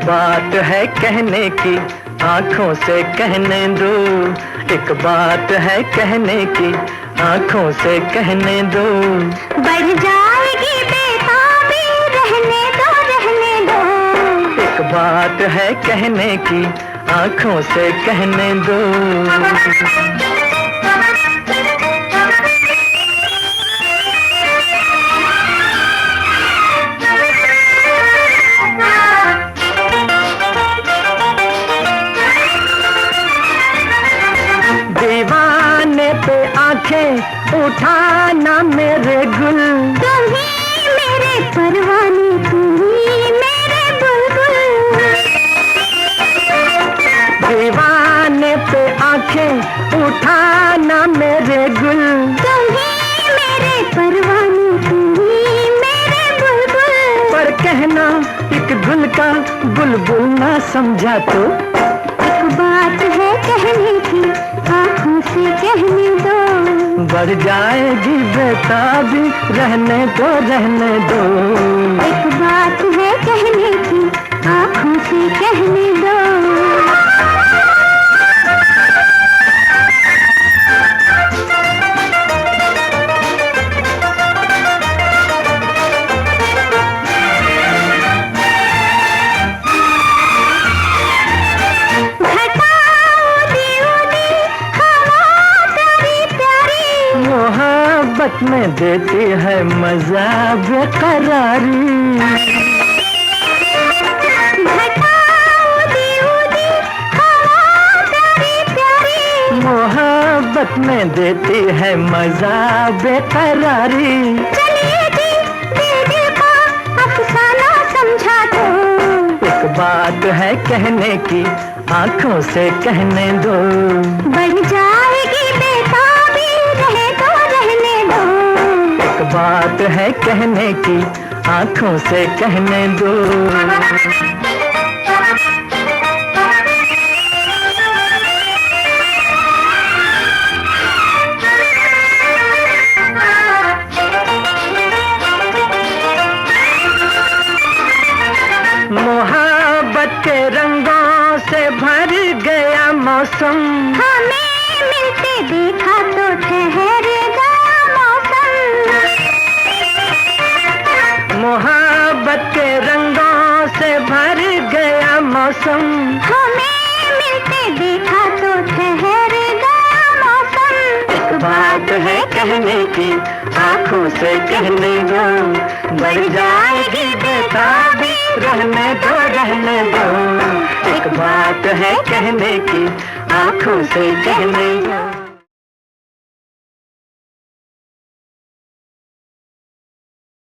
बात है कहने की, आंखों से कहने दो। एक बात है कहने की, आंखों से कहने दो। बढ़ जाएगी बेताबी, रहने दो, रहने दो। एक बात है कहने की, आंखों से कहने दो। दीवाने पे आंखें उठाना मेरे गुल, तुम ही मेरे परवाने, तुम ही मेरे बुलबुल। दीवाने पे आंखें उठाना मेरे गुल, तुम ही मेरे परवाने, तुम ही मेरे बुलबुल। पर कहना एक गुल का बुलबुल ना समझा तो। एक बात है कहने की, आंखों से कहने दो। बढ़ जाएगी बेताबी, रहने दो, रहने दो। एक बात है कहने की, आंखों से कहने दो। मोहब्बत में देती है मजा बेकरारी। मोहब्बत में देती है मजा बेकरारी। चलिए जी, दिल का अफसाना समझा दो। एक बात है कहने की, आंखों से कहने दो। बढ़ जाएगी बेताबी, रहे दो, रहने दो। एक बात है कहने की, आंखों से कहने दो। मोहब्बत के रंगों से भर गया मौसम, हमें मिलते देखा तो ठहर गया मौसम। मोहब्बत के रंगों से भर गया मौसम, हमें मिलते देखा तो ठहर गया मौसम। एक बात है कहने की, आंखों से कहने दो। बढ़ जाएगी बेताबी, रहने दो, रहने दो। एक बात है कहने की, आंखों से कहने दो।